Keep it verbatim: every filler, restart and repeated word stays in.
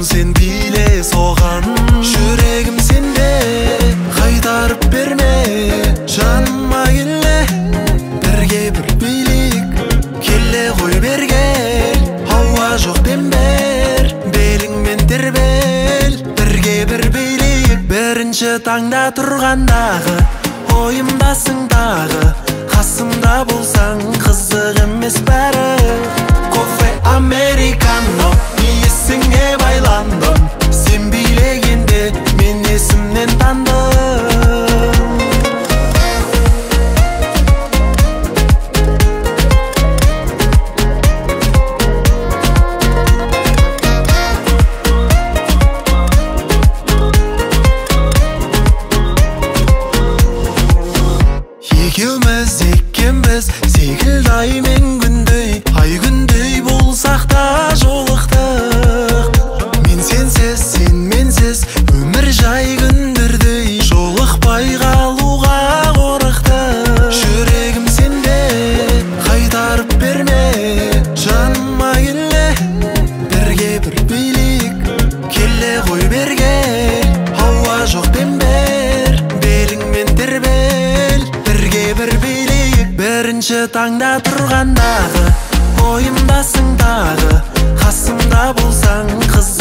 сен биле соған. Жүрегім сенде, қайтарып берме жаныма келе. Бірге бір билік, келе ғой бергел. Ауа жоқ дембер, беліңмен тербел. Бірге бір билік, бірінші таңда тұрғандағы ойымдасың дағы. Қасымда болсаң қызық емес бәрі. Кофе американо, есіңе байландым. Сен билегенде мен есімнен тандым. Екеуміз екенбіз секілді ай мен күндей. Ай күндей болсақ та жолықтық. Мен сенсіз, сен менсіз, өмір жай күндердей. Жолықпай қалуға қорықтық. Жүрегім сенде, қайтарып берме жаныма келе. Бірге бір билік, келе ғой берге. Ауа жоқ дембер, беліңмен тербел. Бірге бір билік, бірінші таңда тұрғандағы ойымдасың дағы. Қасымда болсаң қыз